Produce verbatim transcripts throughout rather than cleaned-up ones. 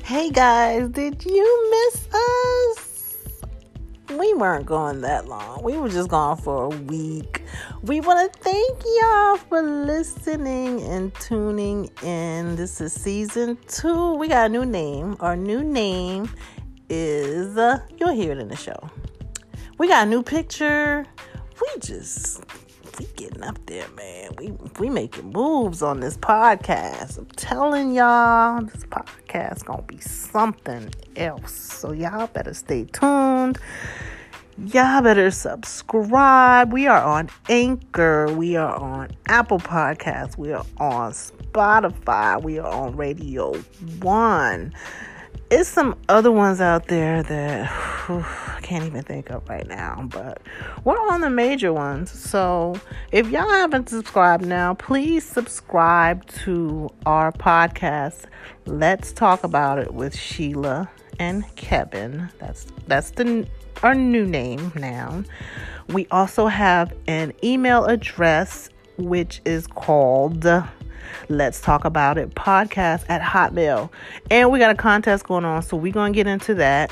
Hey guys, did you miss us? We weren't gone that long. We were just gone for a week. We want to thank y'all for listening and tuning in. This is season two. We got a new name. Our new name is, uh, you'll hear it in the show. We got a new picture. We just... we getting up there, man. We we making moves on this podcast. I'm telling y'all, this podcast gonna be something else. So y'all better stay tuned. Y'all better subscribe. We are on Anchor. We are on Apple Podcasts. We are on Spotify. We are on Radio One. It's some other ones out there that whew, I can't even think of right now, but we're on the major ones. So if y'all haven't subscribed now, please subscribe to our podcast. Let's Talk About It with Sheila and Kevin. That's that's the our new name now. We also have an email address which is called Let's Talk About It podcast at Hotmail. And we got a contest going on, so we're going to get into that.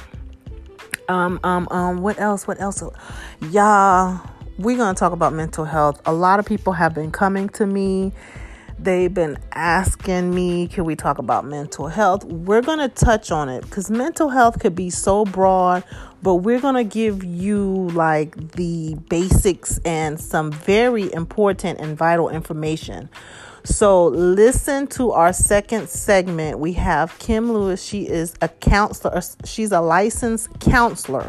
Um, um, um, what else? What else? Y'all, we're going to talk about mental health. A lot of people have been coming to me. They've been asking me, can we talk about mental health? We're going to touch on it because mental health could be so broad, but we're going to give you like the basics and some very important and vital information. So listen to our second segment. We have Kim Lewis. She is a counselor. She's a licensed counselor.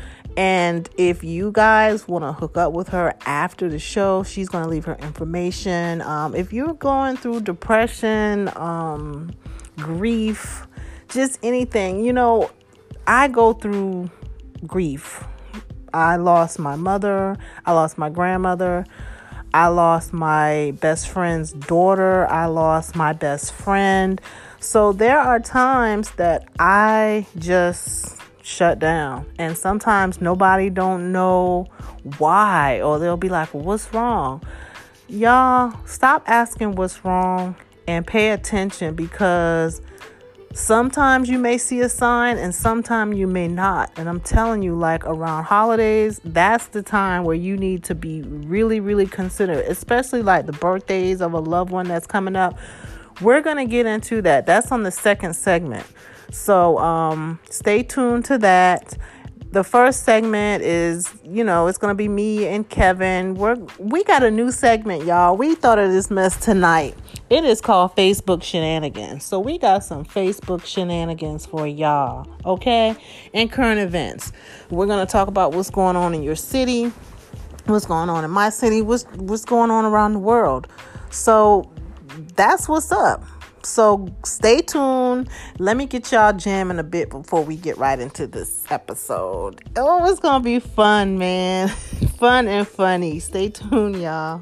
And if you guys want to hook up with her after the show, she's going to leave her information. Um, if you're going through depression, um, grief, just anything, you know, I go through grief. I lost my mother. I lost my grandmother. I lost my best friend's daughter. I lost my best friend. So there are times that I just shut down. And sometimes nobody don't know why. Or they'll be like, well, what's wrong? Y'all, stop asking what's wrong and pay attention, because sometimes you may see a sign and sometimes you may not. And I'm telling you, like around holidays, that's the time where you need to be really, really considerate, especially like the birthdays of a loved one that's coming up. We're going to get into that. That's on the second segment. So um, stay tuned to that. The first segment is, you know, it's going to be me and Kevin. We're, we got a new segment, y'all. We thought of this mess tonight. It is called Facebook Shenanigans. So we got some Facebook shenanigans for y'all, okay? And current events. We're going to talk about what's going on in your city, what's going on in my city, what's, what's going on around the world. So that's what's up. So stay tuned. Let me get y'all jamming a bit before we get right into this episode. Oh, it's going to be fun, man. Fun and funny. Stay tuned, y'all.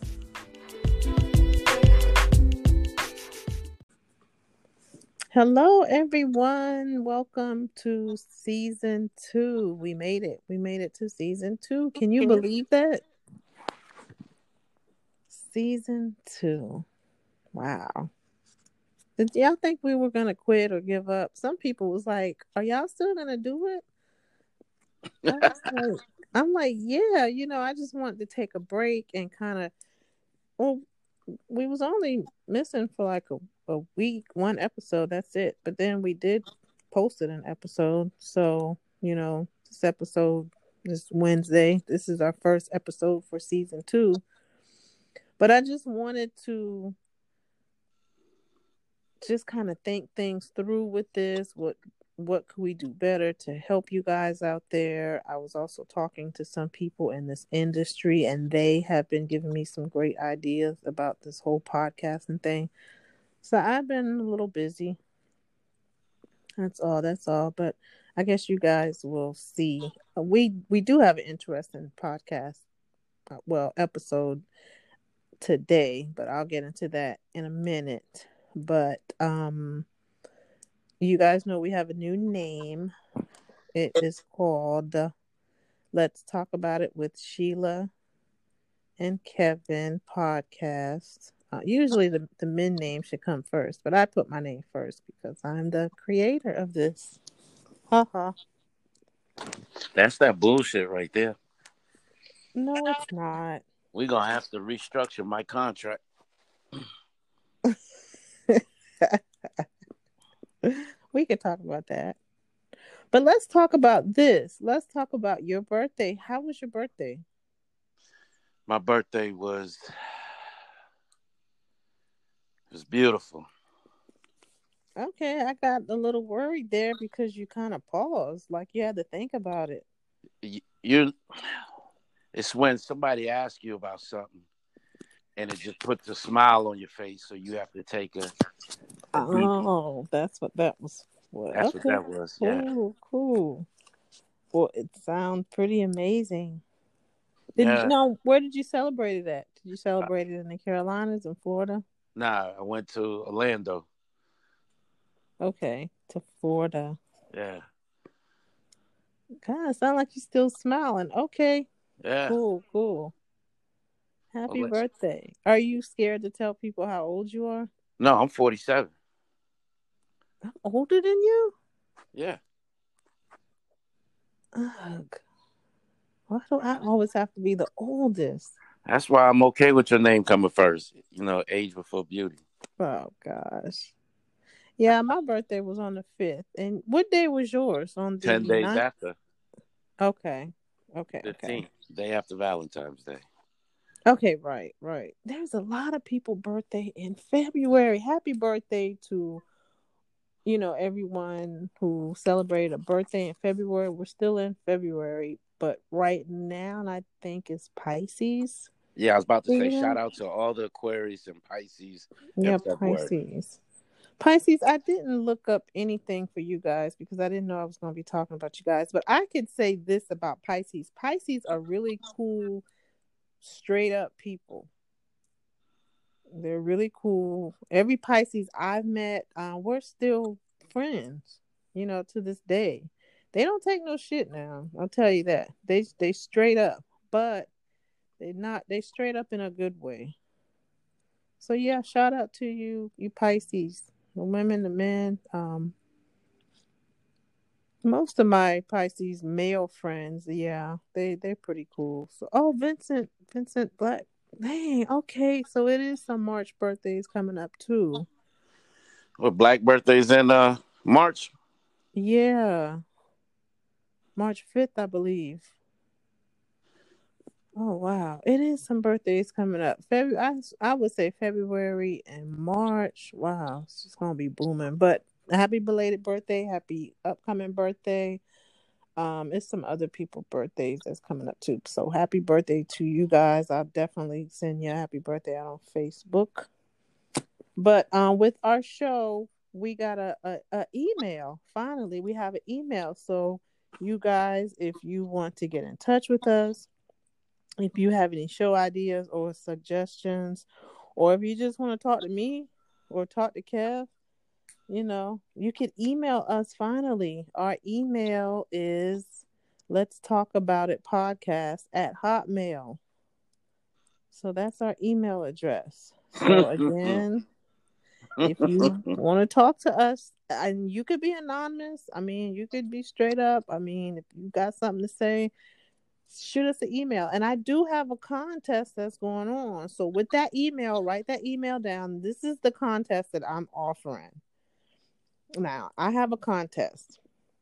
Hello, everyone. Welcome to season two. We made it. We made it to season two. Can you believe that? Season two. Wow. Did y'all think we were going to quit or give up? Some people was like, are y'all still going to do it? I was like, I'm like, yeah, you know, I just wanted to take a break and kind of, well, we was only missing for like a, a week, one episode. That's it. But then we did post it an episode. So, you know, this episode is Wednesday. This is our first episode for season two. But I just wanted to just kind of think things through with this. What what could we do better to help you guys out there? I was also talking to some people in this industry, and they have been giving me some great ideas about this whole podcasting thing. So I've been a little busy. That's all. That's all. But I guess you guys will see. We we do have an interesting podcast, uh, well, episode today, but I'll get into that in a minute. But um, you guys know we have a new name. It is called Let's Talk About It with Sheila and Kevin podcast. Uh, usually the, the men name should come first, but I put my name first because I'm the creator of this. Haha. That's that bullshit right there. No, it's not. We're gonna have to restructure my contract. We could talk about that. But let's talk about this. Let's talk about your birthday. How was your birthday? My birthday was it was beautiful. Okay, I got a little worried there because you kind of paused, like you had to think about it. You, you it's when somebody asks you about something and it just puts a smile on your face, so you have to take a, a deep. Oh, that's what that was for. That's what Okay, that was. Yeah, cool, cool. Well, it sounds pretty amazing. Did yeah. no? Where did you celebrate it at? Did you celebrate it in the Carolinas, in Florida? Nah, I went to Orlando. Okay, to Florida. Yeah, Kind of sound like you're still smiling. Okay, yeah. cool, cool. Well, Happy let's- birthday. Are you scared to tell people how old you are? no, I'm forty-seven. I'm older than you? Yeah. Ugh. Why do I always have to be the oldest? That's why I'm okay with your name coming first. You know, age before beauty. Oh, gosh. Yeah, my birthday was on the fifth. And what day was yours? On Ten the days ninth? after, Okay. Okay, okay. fifteenth, day after Valentine's Day. Okay, right, right. There's a lot of people birthday in February. Happy birthday to, you know, everyone who celebrated a birthday in February. We're still in February, but right now I think it's Pisces. Yeah, I was about to say Yeah, shout out to all the Aquarius and Pisces in yeah, February. Pisces. Pisces, I didn't look up anything for you guys because I didn't know I was going to be talking about you guys, but I could say this about Pisces. Pisces are really cool, straight up people. They're really cool. Every Pisces I've met, uh, we're still friends, you know, to this day. They don't take no shit now. I'll tell you that. They they straight up, but they not they straight up in a good way. So yeah, shout out to you, you Pisces, the women, the men. Um, most of my Pisces male friends, yeah, they they're pretty cool. So oh, Vincent, Vincent Black. Dang, okay, so it is some March birthdays coming up too. Well, Black birthdays in uh March. Yeah, March fifth, I believe. Oh wow, it is some birthdays coming up. February, I, I would say February and March. Wow, it's just gonna be booming. But happy belated birthday, happy upcoming birthday. Um, it's some other people' birthdays that's coming up too. So happy birthday to you guys. I'll definitely send you a happy birthday out on Facebook. But um, with our show, we got a, a, a email. Finally, we have an email. So you guys, if you want to get in touch with us, if you have any show ideas or suggestions, or if you just want to talk to me or talk to Kev, you know, you can email us finally. Our email is let's talk about it podcast at Hotmail. So that's our email address. So again, if you want to talk to us, and you could be anonymous, I mean, you could be straight up. I mean, if you got something to say, shoot us an email. And I do have a contest that's going on. So with that email, write that email down. This is the contest that I'm offering. Now, I have a contest.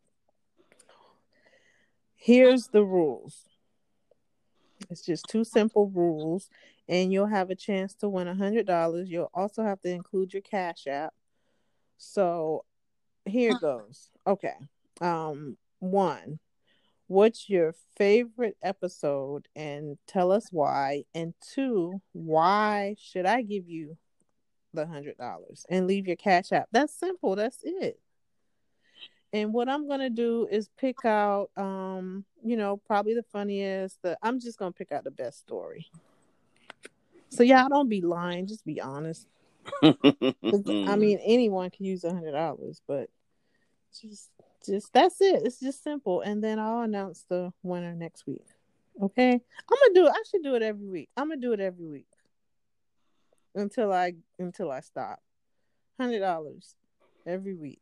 Here's the rules. It's just two simple rules, and you'll have a chance to win one hundred dollars. You'll also have to include your Cash App. So here it goes. Okay. Um, one, what's your favorite episode and tell us why? And two, why should I give you the one hundred dollars and leave your Cash App? That's simple. That's it. And what I'm gonna do is pick out, um, you know, probably the funniest. The I'm just gonna pick out the best story. So y'all don't be lying, just be honest. I mean, anyone can use a hundred dollars, but just, just that's it. It's just simple, and then I'll announce the winner next week. Okay, I'm gonna do it. I should do it every week. I'm gonna do it every week. until I until I stop. Hundred dollars every week.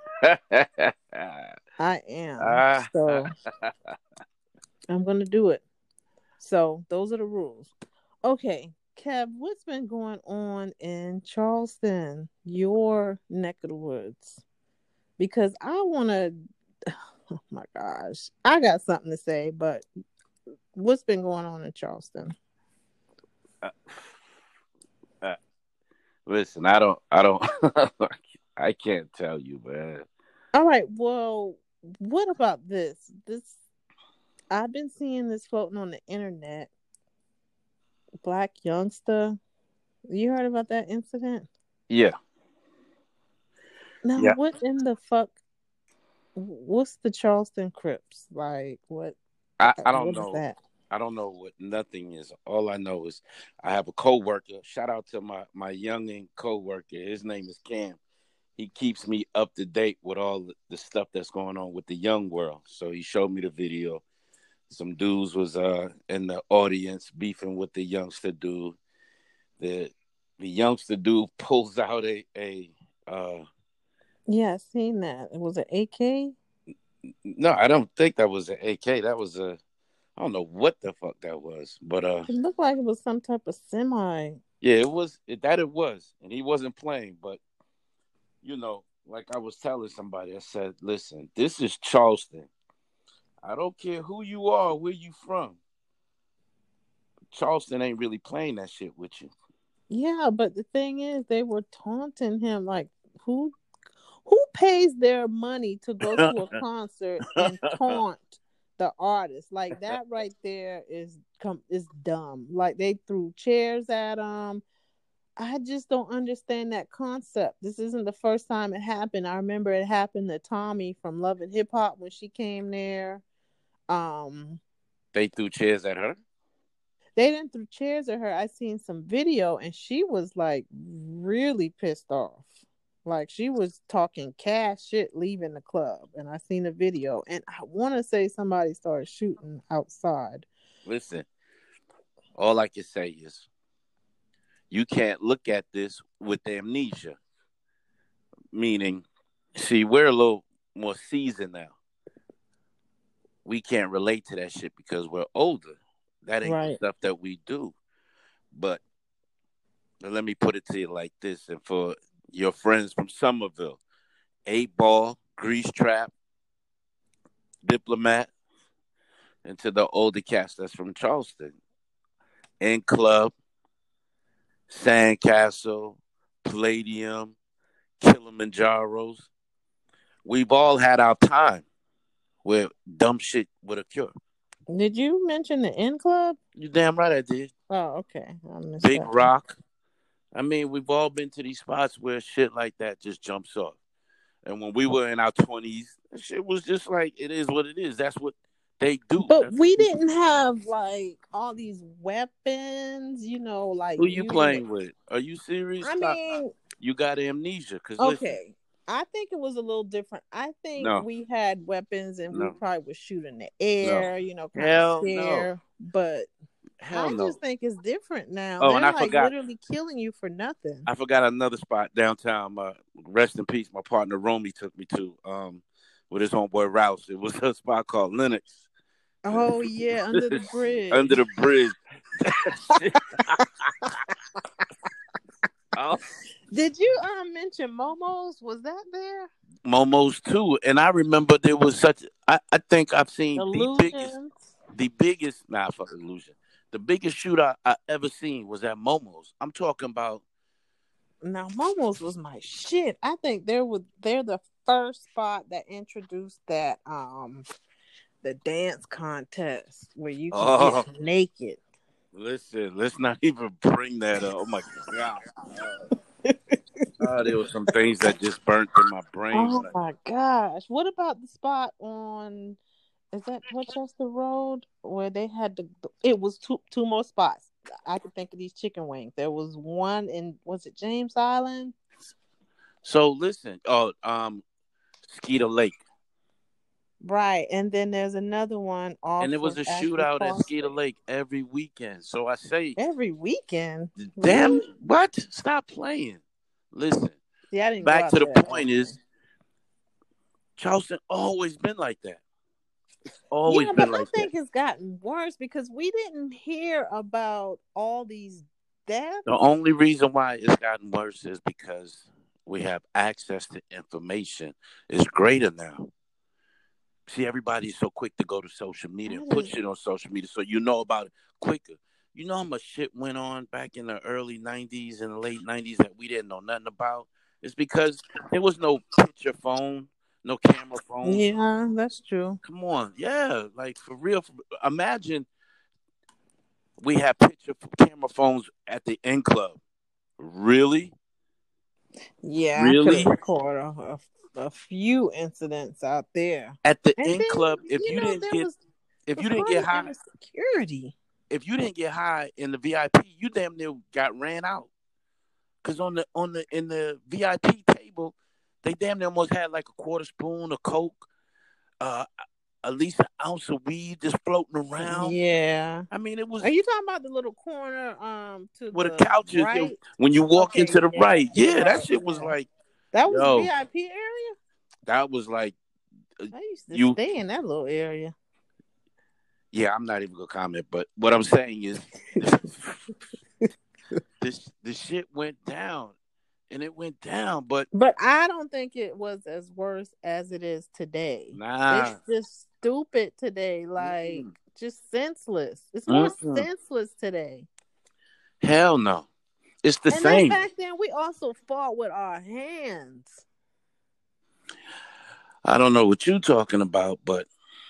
I am. Ah, So I'm gonna do it. So those are the rules. Okay, Kev, what's been going on in Charleston, your neck of the woods? Because I wanna oh my gosh. I got something to say, but what's been going on in Charleston? uh, uh, listen, I don't, I don't, I can't tell you, man. All right, well, what about this? This I've been seeing this floating on the internet. Black youngster. You heard about that incident? Yeah, Now, yeah. what in the fuck? What's the Charleston Crips? Like, what? I, I don't What is know. that? I don't know what nothing is. All I know is I have a coworker. Shout out to my my youngin coworker. His name is Cam. He keeps me up to date with all the stuff that's going on with the young world. So he showed me the video. Some dudes was uh in the audience beefing with the youngster dude. The the youngster dude pulls out a a uh Yeah, I seen that. It was an A K. no, I don't think that was an A K. That was a I don't know what the fuck that was, but uh It looked like it was some type of semi. yeah, it was it, that it was, and he wasn't playing, but you know, like I was telling somebody, I said, listen, this is Charleston. I don't care who you are, where you from. Charleston ain't really playing that shit with you. Yeah, but the thing is, they were taunting him. Like, who, who pays their money to go to a concert and taunt the artist? Like that right there is com- is dumb. Like they threw chairs at him. I just don't understand that concept. This isn't the first time it happened. I remember it happened to Tommy from Love and Hip Hop when she came there. Um, They threw chairs at her. they didn't throw chairs at her. I seen some video and she was like really pissed off. Like she was talking cash shit leaving the club. And I seen a video. And I want to say somebody started shooting outside. Listen, all I can say is you can't look at this with amnesia. Meaning, see, we're a little more seasoned now. We can't relate to that shit because we're older. That ain't Right. the stuff that we do. But let me put it to you like this, and for your friends from Somerville, Eight Ball, Grease Trap, Diplomat, and to the older cast that's from Charleston, N Club, Sandcastle, Palladium, Kilimanjaros. We've all had our time where dumb shit would occur. Did you mention the N Club? You damn right I did. Oh, okay. I missed Big that. Rock. I mean, we've all been to these spots where shit like that just jumps off. And when we were in our twenties, shit was just like, it is what it is. That's what they do. But That's we didn't have like all these weapons, you know, like who you you playing with? Are you serious? I mean, you got amnesia. Cause listen, okay. I think it was a little different. I think no, we had weapons and we no, probably would shoot in the air, no. you know, kind Hell of scare. no. But Hell I no. just think it's different now. Oh, They're and I like forgot. literally killing you for nothing. I forgot another spot downtown. Uh, rest in peace. My partner Romy took me to um with his homeboy Rouse. It was a spot called Lennox. Oh yeah, under the bridge. Under the bridge. Oh. Did you um mention Momo's? Was that there? Momo's too, and I remember there was such. I, I think I've seen Illusions. the biggest, the biggest. Nah, fuck illusion. The biggest shootout I ever seen was at Momo's. I'm talking about. Now Momo's was my shit. I think they're with they're the first spot that introduced that um the dance contest where you can Oh, get naked. Listen, let's not even bring that up. Oh my god. Oh, there were some things that just burnt in my brain. Oh my gosh. What about the spot on is that Rochester Road where they had the it was two two more spots. I could think of these chicken wings. There was one in was it James Island? So listen, oh um Skeeter Lake. Right. And then there's another one And off it was of a Ashley shootout at Skeeter Causeway. Lake every weekend. So I say, Every weekend. damn, Really? what? Stop playing. Listen, See, I didn't go back out to the there point is, often. Charleston always been like that. Always Yeah, but been I like that. think it's gotten worse because we didn't hear about all these deaths. The only reason why it's gotten worse is because we have access to information. It's greater now. See, everybody's so quick to go to social media and That put is, shit on social media so you know about it quicker. You know how much shit went on back in the early nineties and the late nineties that we didn't know nothing about? It's because there was no picture phone, no camera phones. yeah, that's true. Come on. Yeah, like for real. For, imagine we have picture camera phones at the N Club. Really? Yeah, I could Really? have recorded a, a, a few incidents out there. At the And N then, Club, if you you know, didn't there get was if was you didn't get hardly high ever security. if you didn't get high in the V I P, you damn near got ran out. Cause on the on the in the V I P table, they damn near almost had like a quarter spoon of coke, uh, at least an ounce of weed just floating around. Yeah. I mean, it Are was you talking about the little corner um to with the the couches. It, right? when you walk Okay, into the yeah, right, to the yeah, that right. shit was Yeah. like, That was the yo, V I P area? that was like uh, I used to you. stay in that little area. Yeah, I'm not even gonna comment, but what I'm saying is, this this shit went down, and it went down, but But I don't think it was as worse as it is today. It's nah. just stupid today, like Mm-mm. just senseless. It's more Mm-mm. senseless today. Hell no. It's the And then same. back then, we also fought with our hands. I don't know what you're talking about, but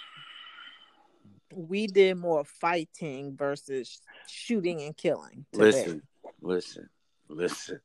We did more fighting versus shooting and killing today. listen, listen, listen.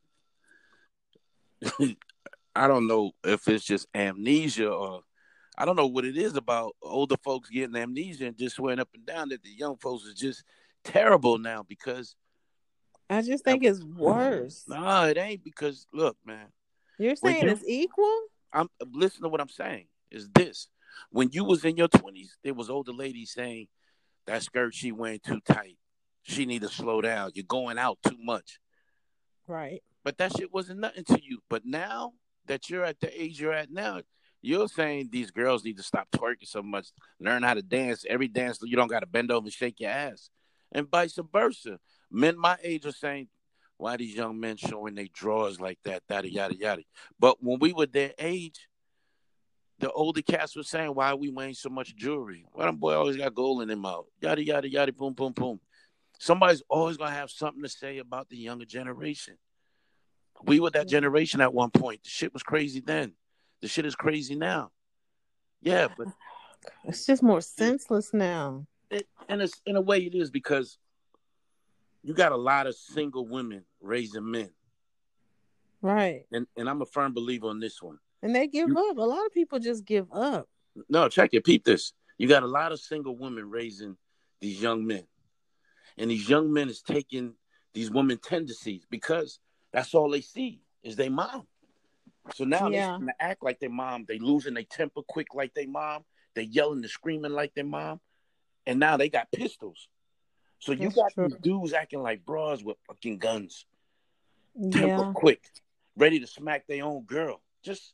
I don't know if it's just amnesia or I don't know what it is about older folks getting amnesia and just swearing up and down that the young folks is just terrible now because I just uh, think it's worse. no, it ain't because look, man, You're when saying you it's equal? I'm listen to what I'm saying is this. When you was in your twenties, there was older ladies saying that skirt she wearing too tight. She need to slow down. You're going out too much. Right. But that shit wasn't nothing to you. But now that you're at the age you're at now, you're saying these girls need to stop twerking so much, learn how to dance. Every dance, you don't got to bend over and shake your ass, and vice versa. Men my age are saying, "Why these young men showing their drawers like that?" Yada yada yada. But when we were their age, the older cats were saying, "Why are we wearing so much jewelry? Why them boy always got gold in their mouth?" Yada yada yada. Boom boom boom. Somebody's always gonna have something to say about the younger generation. We were that generation at one point. The shit was crazy then. The shit is crazy now. Yeah, but It's just more it, senseless now. it and it's in a way it is because you got a lot of single women raising men, Right. and and I'm a firm believer on this one. And they give You, up. A lot of people just give up. no, check it, peep this. You got a lot of single women raising these young men, and these young men is taking these women tendencies because that's all they see is their mom. So now they Yeah. starting to act like their mom. They losing their temper quick like their mom. They yelling and screaming like their mom. And now they got pistols. So you That's got true. these dudes acting like bras with fucking guns. Temper Yeah. quick. Ready to smack their own girl. Just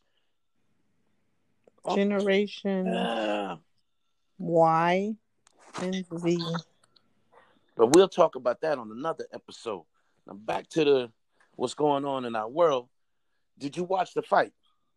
oh, Generation uh, Y and Z. but we'll talk about that on another episode. Now back to the what's going on in our world. Did you watch the fight?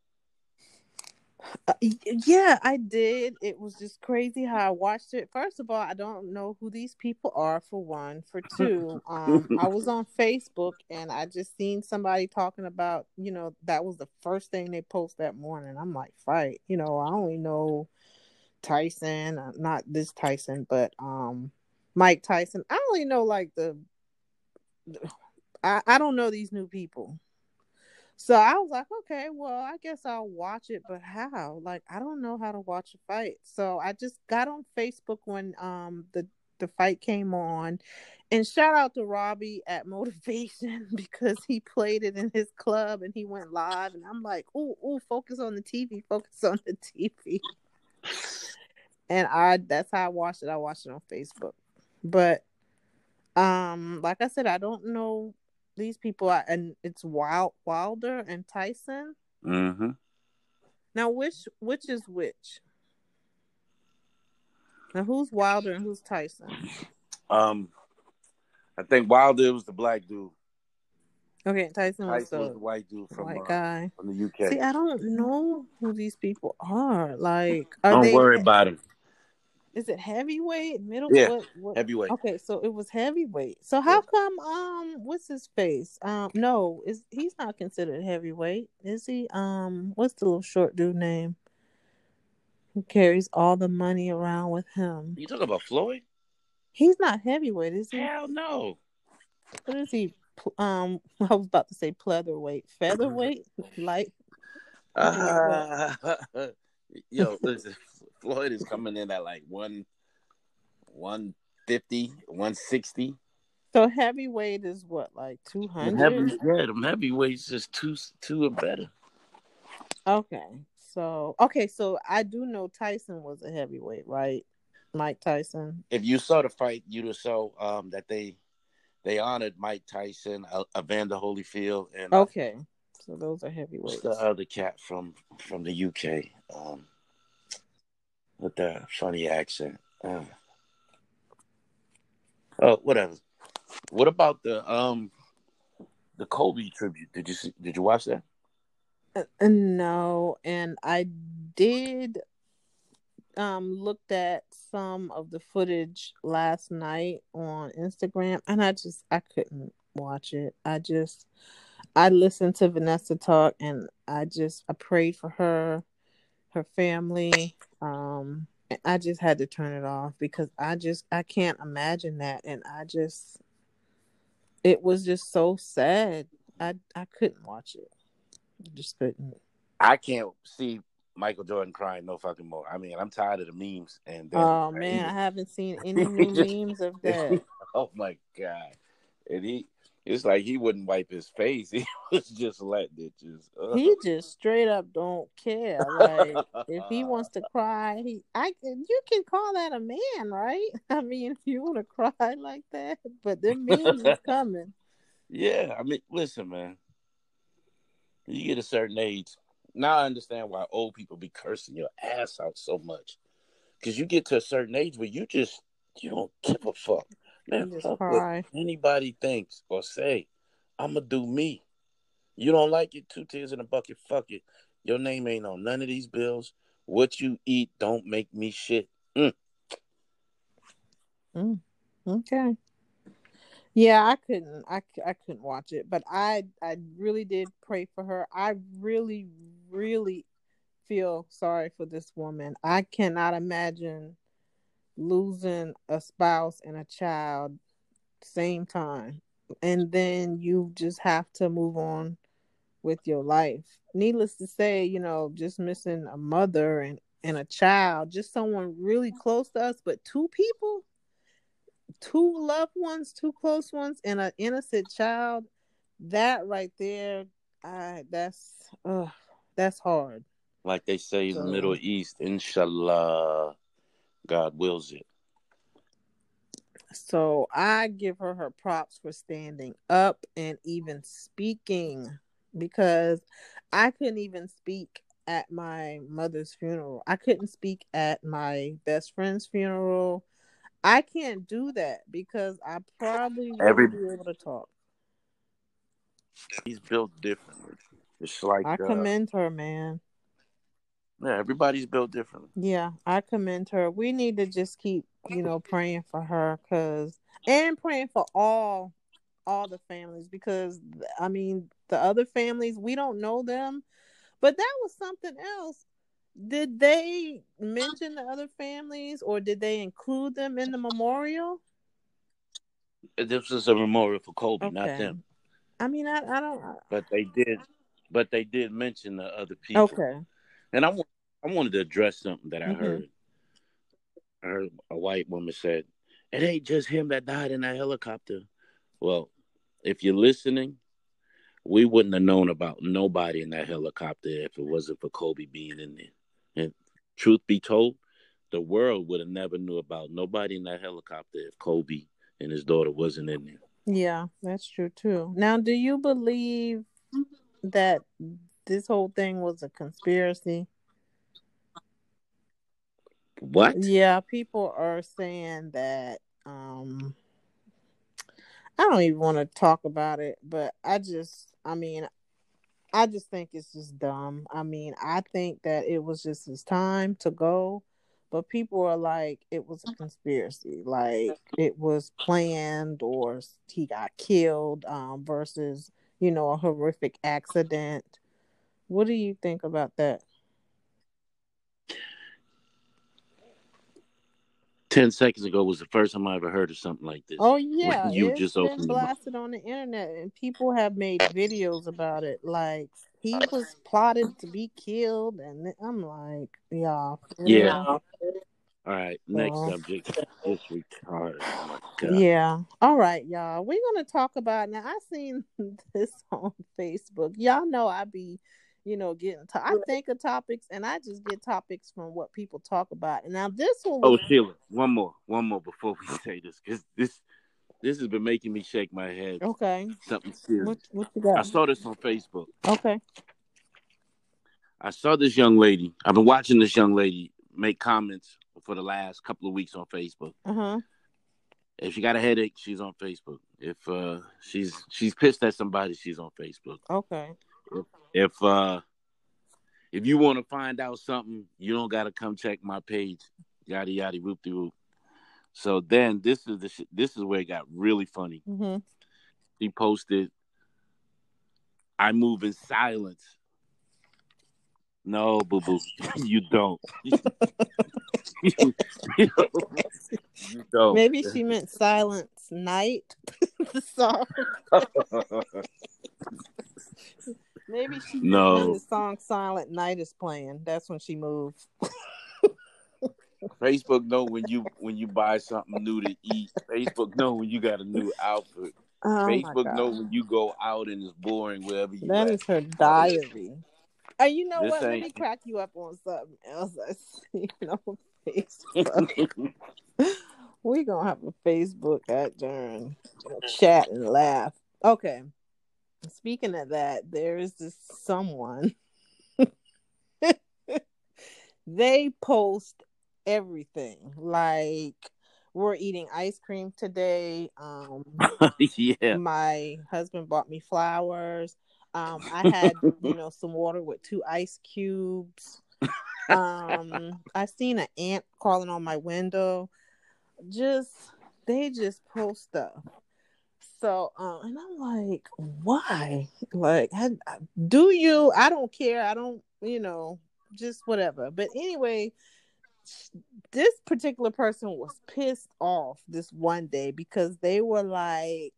Uh, yeah, I did. It was just crazy how I watched it. First of all, I don't know who these people are, for one. For two, um, I was on Facebook and I just seen somebody talking about, you know, that was the first thing they post that morning. I'm like, fight. You know, I only know Tyson, uh, not this Tyson, but um, Mike Tyson. I only know like the, I, I don't know these new people. So I was like, okay, well, I guess I'll watch it, but how? Like, I don't know how to watch a fight. So I just got on Facebook when um the the fight came on, and shout out to Robbie at Motivation because he played it in his club and he went live, and I'm like, ooh, ooh, focus on the T V, focus on the T V. and I that's how I watched it. I watched it on Facebook, but um, like I said, I don't know these people, I, and it's Wild Wilder and Tyson. Mm-hmm. Now, which which is which? Now, who's Wilder and who's Tyson? Um, I think Wilder was the black dude. Okay, Tyson was Tyson was the the white dude from white uh, guy. from the U K. See, I don't know who these people are. Like, are Don't they? worry about him. Is it heavyweight, middle? Yeah, What? What? heavyweight. Okay, so it was heavyweight. So Yeah. how come? Um, what's his face? Um, no, is he's not considered heavyweight? Is he? Um, what's the little short dude name? Who carries all the money around with him? You talking about Floyd? He's not heavyweight, is he? Hell no. What is he? Um, I was about to say pleatherweight, featherweight, light. Uh, yo, listen, Floyd is coming in at like one, one fifty, one sixty. So heavyweight is what, like two Them hundred? heavy, yeah, them heavyweights just two, two or better. Okay, so okay, so I do know Tyson was a heavyweight, right? Mike Tyson. If you saw the fight, you'd have saw um, that they they honored Mike Tyson, uh, Evander Holyfield, and uh, Okay, so those are heavyweights. what's the other cat from from the U K um, with the funny accent? Uh, oh, whatever. What about the um the Kobe tribute? Did you see, did you watch that? Uh, no, and I did um looked at some of the footage last night on Instagram, and I just I couldn't watch it. I just I listened to Vanessa talk, and I just I prayed for her, her family. Um, and I just had to turn it off because I just I can't imagine that, and I just it was just so sad. I I couldn't watch it. I just couldn't. I can't see Michael Jordan crying no fucking more. I mean, I'm tired of the memes and then Oh man, I haven't seen any new just, memes of that. oh my god! And he, it's like he wouldn't wipe his face. He was just letting it just. Uh. He just straight up don't care. Like if he wants to cry, he I you can call that a man, right? I mean, if you want to cry like that, but them memes is coming. Yeah, I mean, listen, man. You get a certain age. Now I understand why old people be cursing your ass out so much. Because you get to a certain age where you just, you don't give a fuck. Man, You just fuck cry. what anybody thinks or say. I'm going to do me. You don't like it, two tears in a bucket, fuck it. Your name ain't on none of these bills. What you eat don't make me shit. Mm. Mm, okay. Yeah, I couldn't. I, I couldn't watch it, but I I really did pray for her. I really really feel sorry for this woman. I cannot imagine losing a spouse and a child same time, and then you just have to move on with your life. Needless to say, you know, just missing a mother and and a child, just someone really close to us, but two people, two loved ones, two close ones, and an innocent child, that right there, I that's uh that's hard. Like they say in the So, Middle East, inshallah, God wills it. so I give her her props for standing up and even speaking, because I couldn't even speak at my mother's funeral. I couldn't speak at my best friend's funeral. I can't do that because I probably Every wouldn't be able to talk. He's built differently. It's like, I uh, commend her, man. yeah, everybody's built differently. Yeah, I commend her. We need to just keep, you know, praying for her, cause and praying for all all the families, because I mean the other families, we don't know them, but that was something else. Did they mention the other families, or did they include them in the memorial? This is a memorial for Kobe, Okay. not them. I mean, I, I don't. But they did, but they did mention the other people. Okay. And I, I wanted to address something that I Mm-hmm. heard. I heard a white woman said, "It ain't just him that died in that helicopter." Well, if you're listening, we wouldn't have known about nobody in that helicopter if it wasn't for Kobe being in there. And truth be told, the world would have never knew about nobody in that helicopter if Kobe and his daughter wasn't in there. Yeah, that's true too. Now, do you believe that this whole thing was a conspiracy? What? Yeah, people are saying that. Um, I don't even want to talk about it, but I just, I mean, I just think it's just dumb. I mean, I think that it was just his time to go, but people are like, it was a conspiracy, like it was planned or he got killed, um, versus, you know, a horrific accident. What do you think about that? Ten seconds ago was the first time I ever heard of something like this. Oh When yeah, you it's just been opened your mouth. blasted on the internet and people have made videos about it. Like he was plotted to be killed and I'm like, yeah, for Yeah. real. All right. Next So, subject. Just retarded. Oh my god. yeah. All right, y'all. We're gonna talk about now. I seen this on Facebook. Y'all know I be, you know, getting to I think of topics and I just get topics from what people talk about. And now this one was Oh, Sheila. One more. One more before we say this, because this this has been making me shake my head. okay. Something serious. What what you I got? saw this on Facebook. Okay. I saw this young lady. I've been watching this young lady make comments for the last couple of weeks on Facebook. Uh-huh. If she got a headache, she's on Facebook. If uh, she's she's pissed at somebody, she's on Facebook. Okay. If if, uh, if you want to find out something, you don't got to come check my page. Yada yada whoop de whoop. So then this is the sh- this is where it got really funny. Mm-hmm. She posted, "I move in silence." No, boo boo, you don't. you, you, you don't. Maybe she meant Silence Night, the song. Maybe she meant No. when the song Silent Night is playing. That's when she moved. Facebook know when you when you buy something new to eat. Facebook know when you got a new outfit. Oh my Facebook know God. when you go out and it's boring wherever you That at. is her By the way, diary. Uh, you know this what? Let ain't me crack you up on something else I seen on Facebook. We gonna have a Facebook adjourn chat and laugh. Okay. Speaking of that, there is this someone. They post everything. Like we're eating ice cream today. Um, yeah. my husband bought me flowers. Um, I had, you know, some water with two ice cubes. Um, I seen an ant crawling on my window. Just they just post stuff. So, um, and I'm like, why? Like, I, I- do you? I don't care. I don't, you know, just whatever. But anyway, this particular person was pissed off this one day because they were like,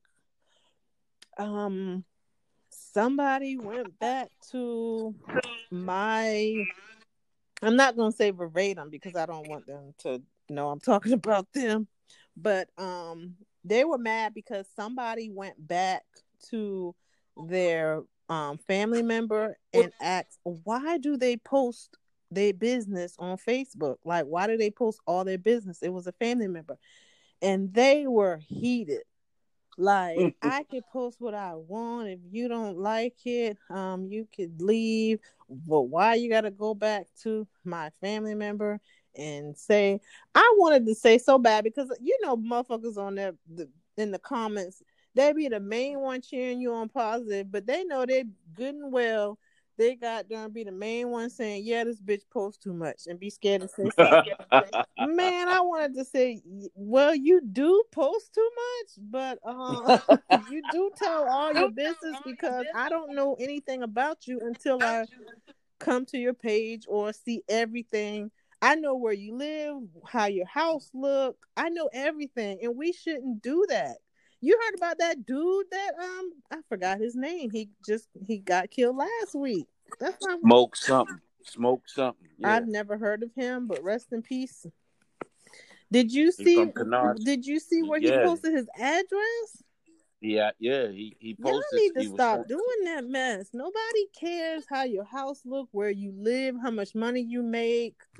um, somebody went back to my. I'm not gonna say verbatim because I don't want them to know I'm talking about them, but um, they were mad because somebody went back to their um family member and asked, why do they post their business on Facebook? Like, why do they post all their business? It was a family member, and they were heated. Like, I could post what I want. If you don't like it, um, you could leave. But why you gotta go back to my family member and say? I wanted to say so bad because you know motherfuckers on there the, in the comments, they be the main one cheering you on positive, but they know they good and well they got done be the main one saying, yeah, this bitch posts too much and be scared to say something. Man, I wanted to say, well, you do post too much, but uh, you do tell all your business because I don't know anything about you until I come to your page or see everything. I know where you live, how your house look. I know everything, and we shouldn't do that. You heard about that dude that um I forgot his name. He just he got killed last week. That's not. Smoke something. Smoke something. Yeah. I've never heard of him, but rest in peace. Did you He see? from Canard. Did you see where he Yeah. posted his address? Yeah. Yeah. He he Y'all posted. need to He was stop doing that mess. Nobody cares how your house look, where you live, how much money you make.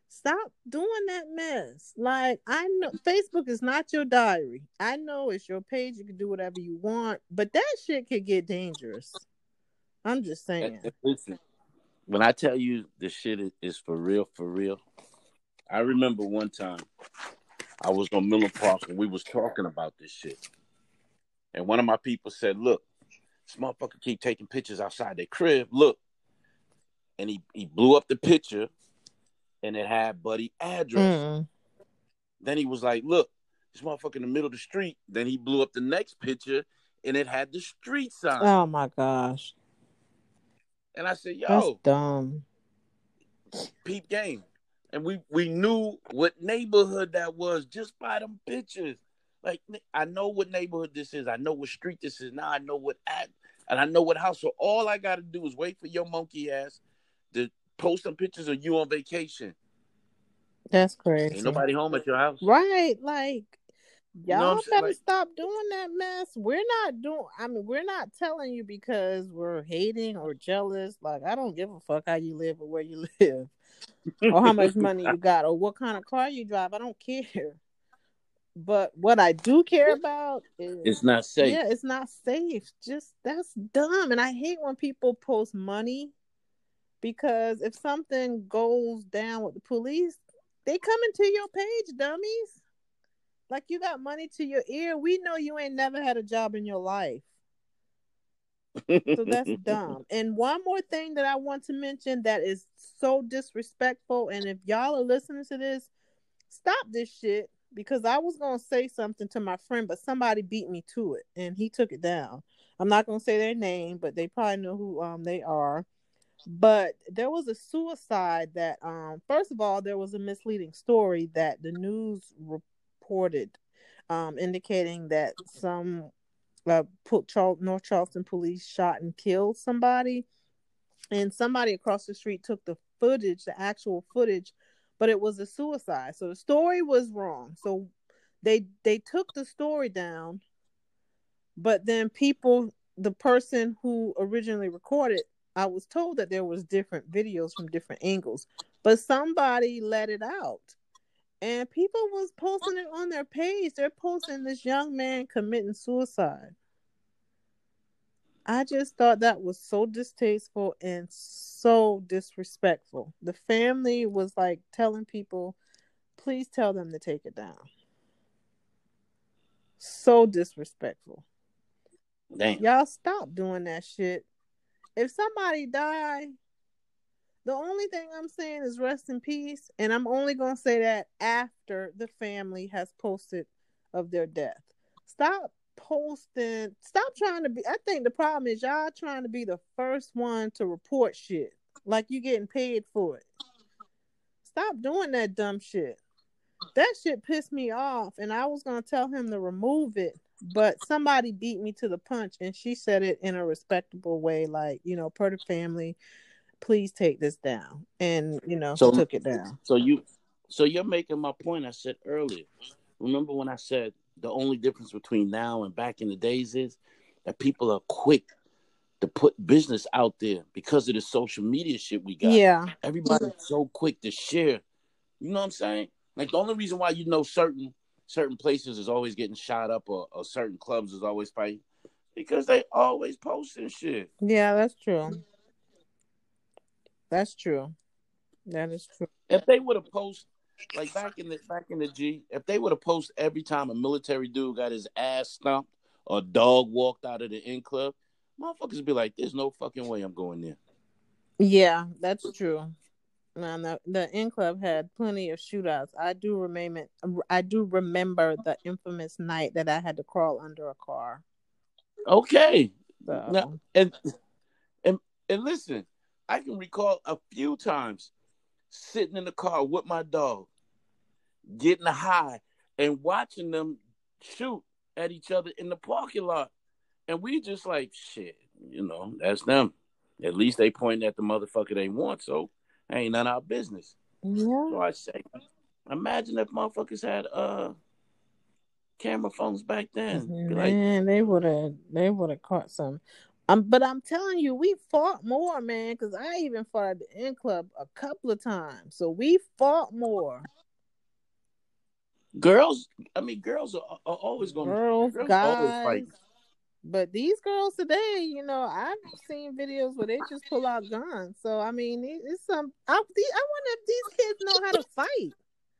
Stop doing that mess. Like, I know Facebook is not your diary. I know it's your page. You can do whatever you want, but that shit could get dangerous. I'm just saying. Listen, when I tell you the shit is, is for real, for real, I remember one time I was on Miller Park and we was talking about this shit. And one of my people said, look, this motherfucker keep taking pictures outside their crib. Look. And he, he blew up the picture and it had Buddy's address. Mm. Then he was like, look, this motherfucker in the middle of the street. Then he blew up the next picture and it had the street sign. Oh my gosh. And I said, yo. That's dumb. Peep game. And we, we knew what neighborhood that was just by them pictures. Like, I know what neighborhood this is. I know what street this is. Now I know what ad, and I know what house. So all I got to do is wait for your monkey ass to post some pictures of you on vacation. That's crazy. Ain't nobody home at your house. Right. Like, y'all you know better like, stop doing that mess. We're not doing, I mean, we're not telling you because we're hating or jealous. Like, I don't give a fuck how you live or where you live. Or how much money you got, or what kind of car you drive. I don't care. But what I do care about is it's not safe. Yeah, it's not safe. Just that's dumb. And I hate when people post money, because if something goes down with the police, they come into your page, dummies. Like, you got money to your ear. We know you ain't never had a job in your life. So that's dumb. And one more thing that I want to mention that is so disrespectful, and if y'all are listening to this, stop this shit, because I was going to say something to my friend, but somebody beat me to it, and he took it down. I'm not going to say their name, but they probably know who um they are. But there was a suicide that, um first of all, there was a misleading story that the news reported, um, indicating that some Uh, North Charleston police shot and killed somebody, and somebody across the street took the footage, the actual footage, but it was a suicide. So the story was wrong. So they they took the story down, but then people, the person who originally recorded, I was told that there was different videos from different angles, but somebody let it out. And people was posting it on their page. They're posting this young man committing suicide. I just thought that was so distasteful and so disrespectful. The family was like telling people, please tell them to take it down. So disrespectful. Damn. Y'all stop doing that shit. If somebody died, the only thing I'm saying is rest in peace. And I'm only going to say that after the family has posted of their death. Stop posting. Stop trying to be. I think the problem is y'all trying to be the first one to report shit. Like you getting paid for it. Stop doing that dumb shit. That shit pissed me off. And I was going to tell him to remove it. But somebody beat me to the punch. And she said it in a respectable way. Like, you know, per the family, please take this down. And, you know, so, took it down. So you, so you're making my point I said earlier. Remember when I said the only difference between now and back in the days is that people are quick to put business out there because of the social media shit we got. Yeah. Everybody's so quick to share. You know what I'm saying? Like the only reason why you know certain certain places is always getting shot up or, or certain clubs is always fighting because they always posting shit. Yeah, that's true. That's true. That is true. If they would have posted, like back in the back in the G, if they would have posted every time a military dude got his ass stomped or a dog walked out of the in club, motherfuckers would be like, "There's no fucking way I'm going there." Yeah, that's true. And the the in club had plenty of shootouts. I do remember. I do remember the infamous night that I had to crawl under a car. Okay. So. Now, and and and listen, I can recall a few times sitting in the car with my dog, getting high, and watching them shoot at each other in the parking lot. And we just like, shit, you know, that's them. At least they point at the motherfucker they want, so ain't none of our business. Yeah. So I say, imagine if motherfuckers had uh camera phones back then. Man, like, they would have they would have caught some. Um, but I'm telling you, we fought more, man, because I even fought at the N Club a couple of times. So we fought more. Girls, I mean, girls are, are always going to, Girls, girls always guys. fight. But these girls today, you know, I've seen videos where they just pull out guns. So, I mean, it, it's some. I, I wonder if these kids know how to fight.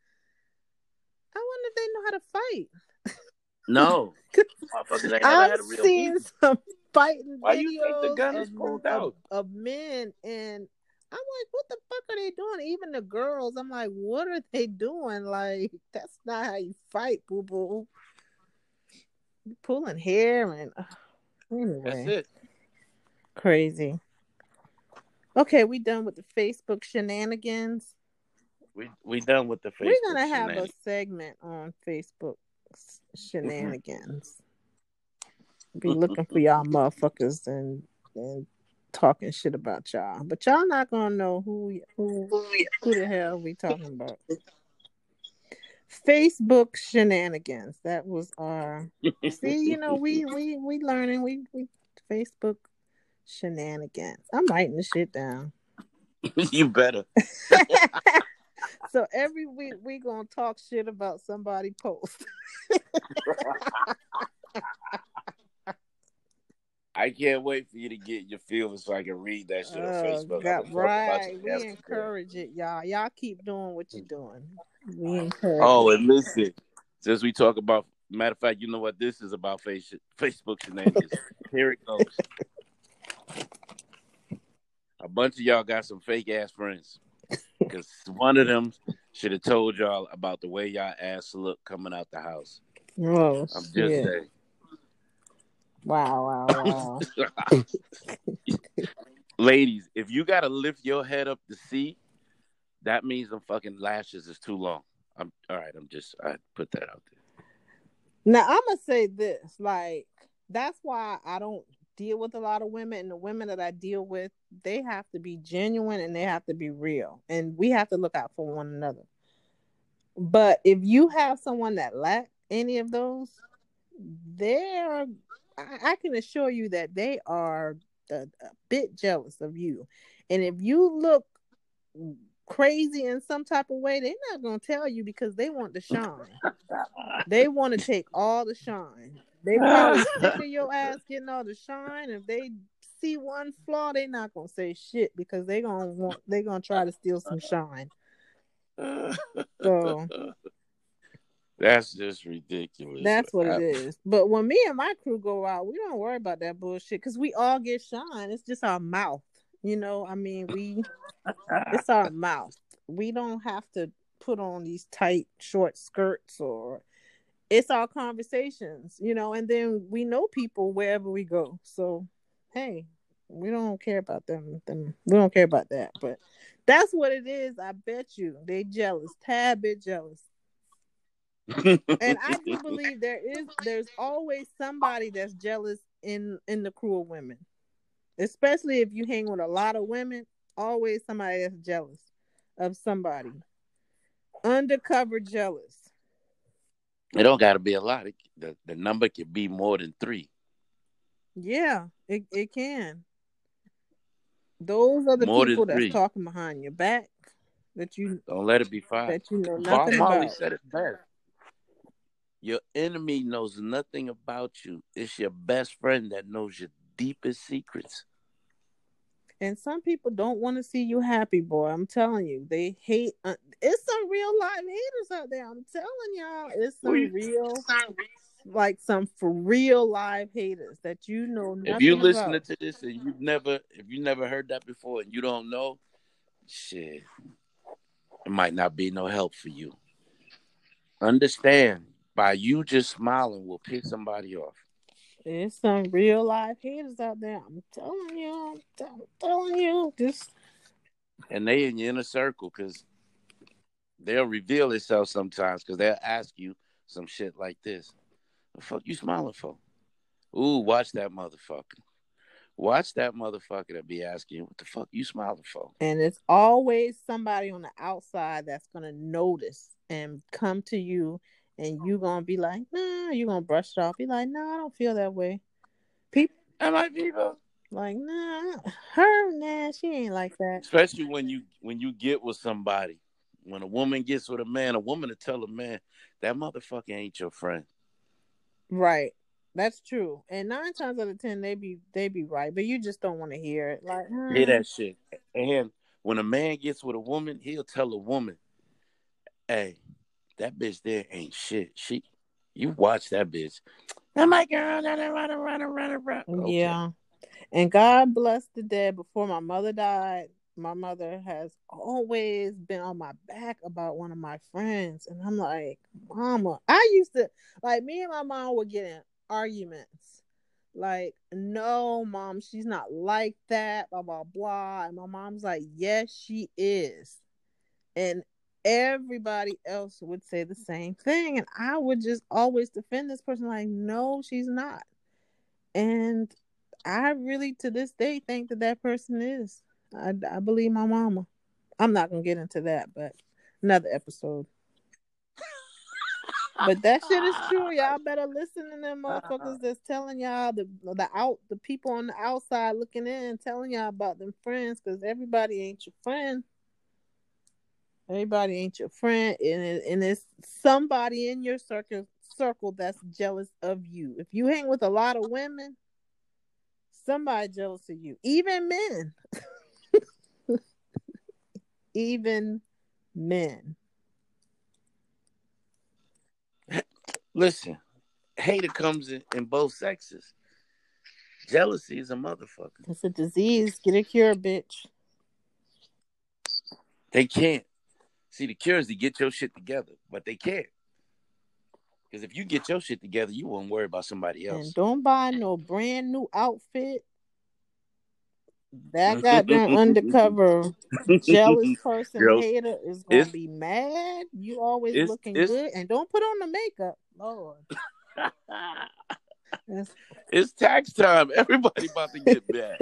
I wonder if they know how to fight. No. Motherfuckers ain't never I've had a real seen beef. some fighting Why you think the videos gun of, is pulled of, out? of men, and I'm like, what the fuck are they doing? Even the girls, I'm like, what are they doing? Like, that's not how you fight, boo boo. Pulling hair and uh, anyway. That's it. Crazy. Okay, we done with the Facebook shenanigans. We we done with the Facebook. We're gonna have a segment on Facebook shenanigans. Be looking for y'all motherfuckers and and talking shit about y'all, but y'all not gonna know who who who the hell we talking about. Facebook shenanigans. That was our. See, you know, we we we learning. We we Facebook shenanigans. I'm writing this shit down. You better. So every week we gonna talk shit about somebody post. I can't wait for you to get your feelings so I can read that shit on Facebook. God, right. We encourage it, y'all. Y'all keep doing what you're doing. We encourage Oh, it. and listen, since we talk about, matter of fact, you know what this is about, face, Facebook shenanigans. Here it goes. A bunch of y'all got some fake ass friends. Because one of them should have told y'all about the way y'all ass look coming out the house. Oh, I'm just shit. saying. Wow, wow, wow. Ladies, if you got to lift your head up to see, that means them fucking lashes is too long. I'm all right. I'm just, I put that out there. Now, I'm going to say this. Like, that's why I don't deal with a lot of women, and the women that I deal with, they have to be genuine and they have to be real, and we have to look out for one another. But if you have someone that lacks any of those, they're I, I can assure you that they are a, a bit jealous of you. And if you look crazy in some type of way, they're not gonna tell you because they want to shine. They want to take all the shine. They probably sick of your ass getting all the shine. If they see one flaw, they're not gonna say shit because they gonna want they gonna try to steal some shine. So that's just ridiculous. That's what I, it is. But when me and my crew go out, we don't worry about that bullshit because we all get shine. It's just our mouth. You know, I mean, we it's our mouth. We don't have to put on these tight short skirts, or it's our conversations, you know, and then we know people wherever we go. So hey, we don't care about them. them we don't care about that. But that's what it is. I bet you they jealous, tad bit jealous. And I do believe there is there's always somebody that's jealous in in the crew of women, especially if you hang with a lot of women. Always somebody that's jealous of somebody, undercover jealous. It don't got to be a lot. It, the the number can be more than three. Yeah, it it can. Those are the more people than that's three. talking behind your back that you don't let it be five. That you know Bob nothing Marley about. said it best. Your enemy knows nothing about you. It's your best friend that knows your deepest secrets. And some people don't want to see you happy, boy. I'm telling you, they hate. Uh, it's some real live haters out there. I'm telling y'all, it's some you, real, like some for real live haters that you know nothing if you about. listening to this and you've never, if you never heard that before and you don't know, shit, it might not be no help for you. Understand, by you just smiling will piss somebody off. There's some real live haters out there. I'm telling you. I'm, t- I'm telling you. Just and they in your inner circle because they'll reveal themselves sometimes because they'll ask you some shit like this. The fuck you smiling for? Ooh, watch that motherfucker. Watch that motherfucker that be asking you, what the fuck you smiling for? And it's always somebody on the outside that's going to notice and come to you, and you going to be like, nah, you're going to brush it off. Be like, no, nah, I don't feel that way. People, Am I people? Like, nah, her, nah, she ain't like that. Especially when you when you get with somebody. When a woman gets with a man, a woman to tell a man that motherfucker ain't your friend. Right. That's true. And nine times out of ten, they be they be right, but you just don't want to hear it. Like, Hear hmm. that shit. And when a man gets with a woman, he'll tell a woman, "Hey, that bitch there ain't shit. She, you watch that bitch. Oh my girl, run, run, run, run, run. Okay, Yeah. And God bless the dead. Before my mother died, my mother has always been on my back about one of my friends. And I'm like, Mama, I used to, like, me and my mom would get in arguments. Like, no, Mom, she's not like that, blah, blah, blah. And my mom's like, yes, she is. And everybody else would say the same thing. And I would just always defend this person, like, no, she's not. And I really, to this day, think that that person is. I, I believe my mama. I'm not gonna get into that, but another episode. But that shit is true. Y'all better listen to them motherfuckers that's telling y'all the the out the people on the outside looking in, telling y'all about them friends, because everybody ain't your friend. Everybody ain't your friend, and it, and it's somebody in your circle circle that's jealous of you. If you hang with a lot of women, somebody jealous of you. Even men. Even men. listen, hater comes in, in both sexes. Jealousy is a motherfucker. It's a disease. Get a cure, bitch. They can't. See, the cure is to get your shit together, but they can't. Because if you get your shit together, you won't worry about somebody And else. don't buy no brand new outfit. That goddamn undercover jealous person Girl, hater is gonna it's be mad. You always it's looking it's good, and don't put on the makeup, Lord. That's... it's tax time. Everybody about to get back.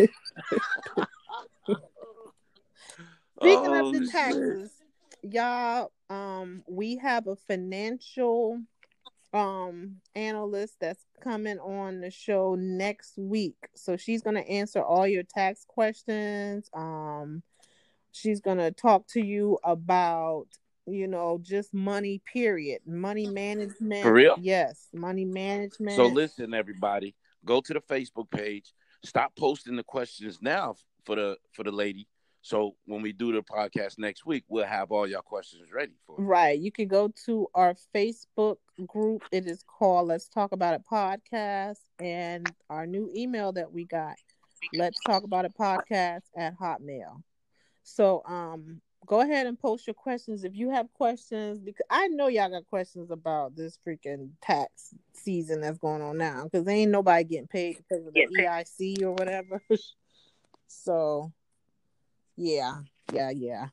Speaking of Oh the shit! taxes, y'all, um, we have a financial um analyst that's coming on the show next week. So she's going to answer all your tax questions. Um she's going to talk to you about, you know, just money period, money For management. real. Yes, money So management. listen, everybody, go to the Facebook page. Stop posting the questions now for the for the lady. So when we do the podcast next week, we'll have all your questions ready for her. Right. You can go to our Facebook group. It is called Let's Talk About It Podcast. And our new email that we got, Let's Talk About It Podcast at Hotmail. So um go ahead and post your questions if you have questions, because I know y'all got questions about this freaking tax season that's going on now, because ain't nobody getting paid because of the E I C or whatever. So yeah, yeah, yeah.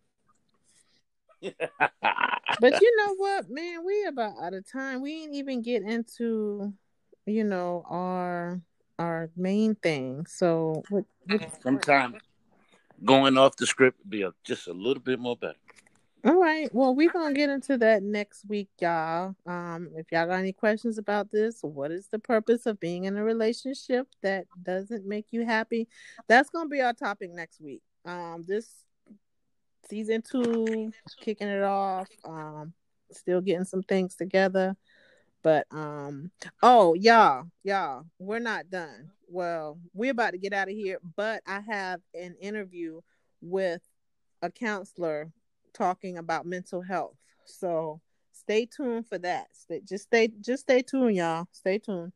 But you know what, man, we about out of time. We ain't even get into, you know, our our main thing. So what, what... Sometimes going off the script would be a, just a little bit more better. All right. Well, we're gonna get into that next week, y'all. Um, if y'all got any questions about this, what is the purpose of being in a relationship that doesn't make you happy? That's gonna be our topic next week. Um, this season two, kicking it off. Um, still getting some things together. But um, oh y'all, y'all, we're not done. Well, we're about to get out of here, but I have an interview with a counselor talking about mental health. So stay tuned for that. Stay, just stay just stay tuned, y'all. Stay tuned.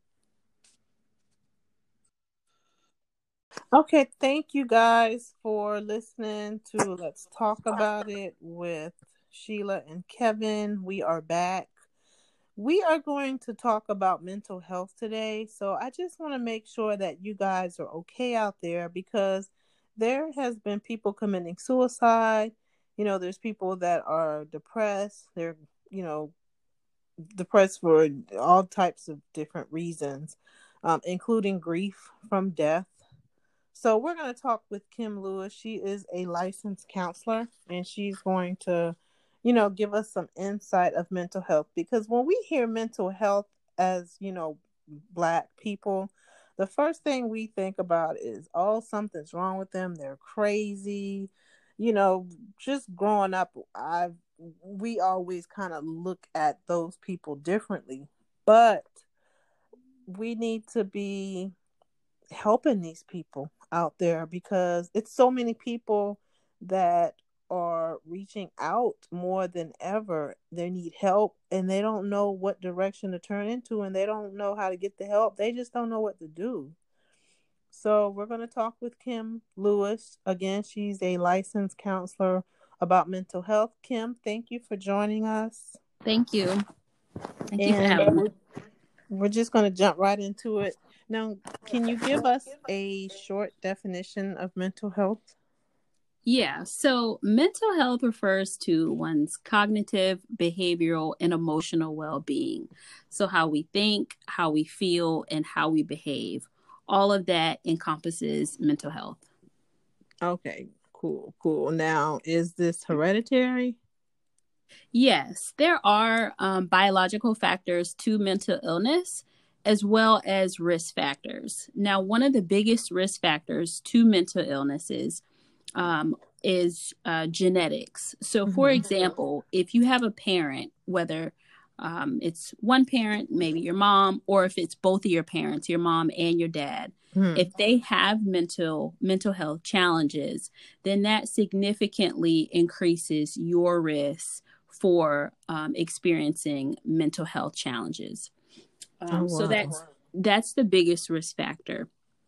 Okay, thank you guys for listening to Let's Talk About It with Sheila and Kevin. We are back. We are going to talk about mental health today. So I just want to make sure that you guys are okay out there, because there has been people committing suicide. You know, there's people that are depressed. They're, you know, depressed for all types of different reasons, um, including grief from death. So we're going to talk with Kim Lewis. She is a licensed counselor, and she's going to, you know, give us some insight of mental health. Because when we hear mental health as, you know, Black people, the first thing we think about is, oh, something's wrong with them. They're crazy. You know, just growing up, I've we always kind of look at those people differently. But we need to be helping these people out there because it's so many people that are reaching out more than ever. They need help and they don't know what direction to turn into, and they don't know how to get the help. They just don't know what to do. So we're going to talk with Kim Lewis. Again, she's a licensed counselor about mental health. Kim, thank you for joining us. Thank you. Thank and you for having me. We're just going to jump right into it. Now, can you give us a short definition of mental health? Yeah, so mental health refers to one's cognitive, behavioral, and emotional well-being. So how we think, how we feel, and how we behave. All of that encompasses mental health. Okay, cool, cool. Now, is this hereditary? Yes, there are um, biological factors to mental illness as well as risk factors. Now, one of the biggest risk factors to mental illnesses um, is uh, genetics. So, for mm-hmm. example, if you have a parent, whether um, it's one parent, maybe your mom, or if it's both of your parents, your mom and your dad, mm-hmm. if they have mental mental health challenges, then that significantly increases your risk for um, experiencing mental health challenges. Um, oh, wow. So that's that's the biggest risk factor.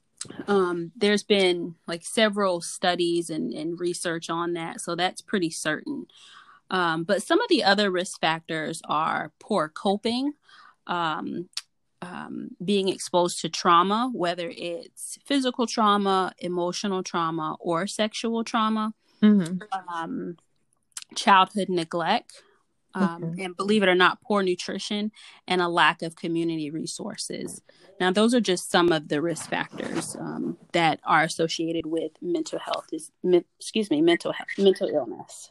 Um, there's been like several studies and, and research on that, so that's pretty certain. Um, but some of the other risk factors are poor coping, um, um, being exposed to trauma, whether it's physical trauma, emotional trauma, or sexual trauma, mm-hmm. um, childhood neglect, um, okay. and believe it or not, poor nutrition and a lack of community resources. Now, those are just some of the risk factors um, that are associated with mental health. Is me, excuse me, mental health, mental illness.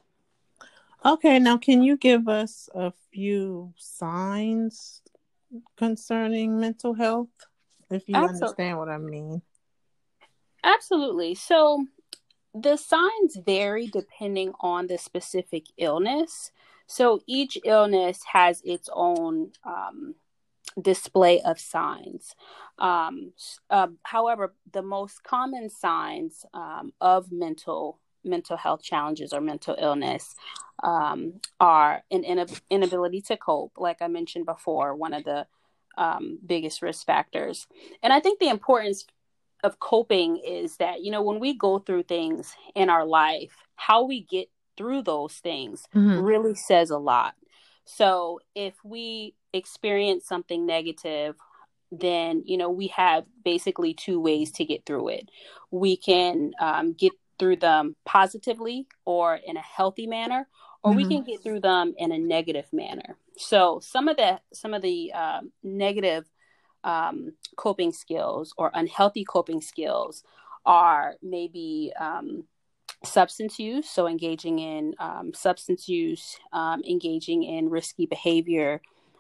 Okay, now can you give us a few signs concerning mental health, if you Absolutely. Understand what I mean? Absolutely. So the signs vary depending on the specific illness. So each illness has its own um, display of signs. Um, uh, however, the most common signs um, of mental mental health challenges or mental illness um, are an inab- inability to cope, like I mentioned before, one of the um, biggest risk factors. And I think the importance of coping is that, you know, when we go through things in our life, how we get through those things mm-hmm. really says a lot. So if we experience something negative, then, you know, we have basically two ways to get through it. We can um, get through them positively or in a healthy manner, or mm-hmm. we can get through them in a negative manner. So some of the some of the uh, negative um, coping skills or unhealthy coping skills are maybe um, substance use. So engaging in um, substance use, um, engaging in risky behavior,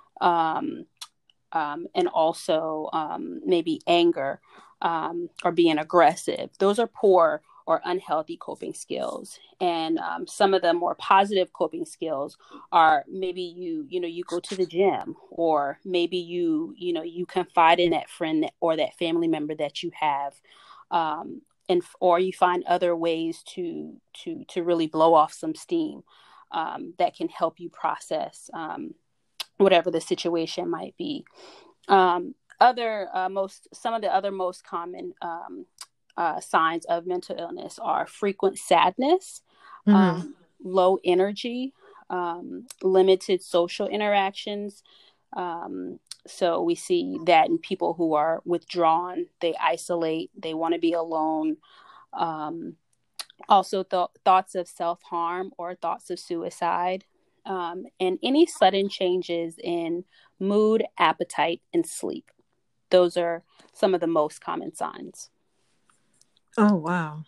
um, um, and also um, maybe anger um, or being aggressive. Those are poor or unhealthy coping skills. And um, some of the more positive coping skills are maybe you, you know, you go to the gym, or maybe you, you know, you confide in that friend that, or that family member that you have. Um, and, or you find other ways to, to, to really blow off some steam um, that can help you process um, whatever the situation might be. Um, other, uh, most, some of the other most common um, Uh, signs of mental illness are frequent sadness, mm-hmm. um, low energy, um, limited social interactions. Um, so we see that in people who are withdrawn, they isolate, they want to be alone. Um, also th- thoughts of self-harm or thoughts of suicide, um, and any sudden changes in mood, appetite, and sleep. Those are some of the most common signs. Oh, wow.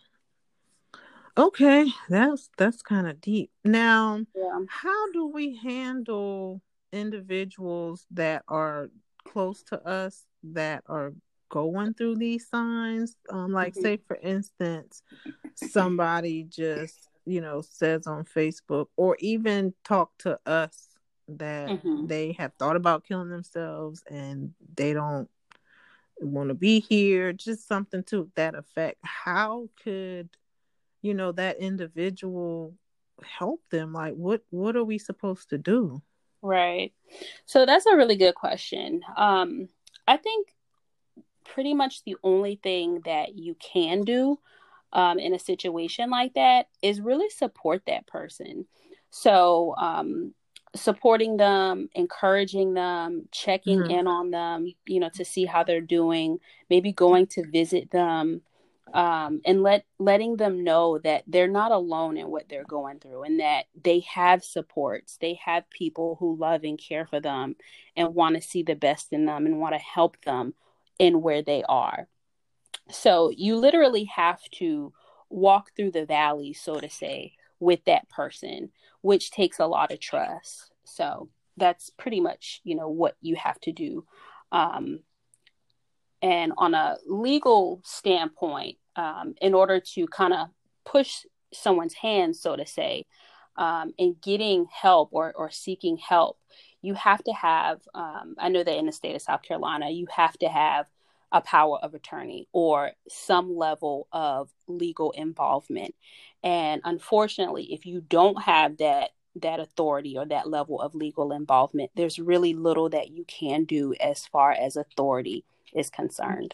Okay, that's that's kind of deep. Now, yeah. How do we handle individuals that are close to us that are going through these signs? Um, like, say, for instance, somebody just, you know, says on Facebook or even talk to us that Mm-hmm. they have thought about killing themselves and they don't want to be here, just something to that effect. How could, you know, that individual help them? Like, what what are we supposed to do? Right. So that's a really good question. Um, I think pretty much the only thing that you can do um, in a situation like that is really support that person. So, um, supporting them, encouraging them, checking Mm-hmm. in on them, you know, to see how they're doing, maybe going to visit them, um, and let letting them know that they're not alone in what they're going through, and that they have supports, they have people who love and care for them, and want to see the best in them, and want to help them in where they are. So you literally have to walk through the valley, so to say, with that person, which takes a lot of trust. So that's pretty much, you know, what you have to do. Um, and on a legal standpoint, um, in order to kind of push someone's hand, so to say, um, in getting help or, or seeking help, you have to have, um, I know that in the state of South Carolina, you have to have a power of attorney or some level of legal involvement. And unfortunately, if you don't have that, that authority or that level of legal involvement, there's really little that you can do as far as authority is concerned.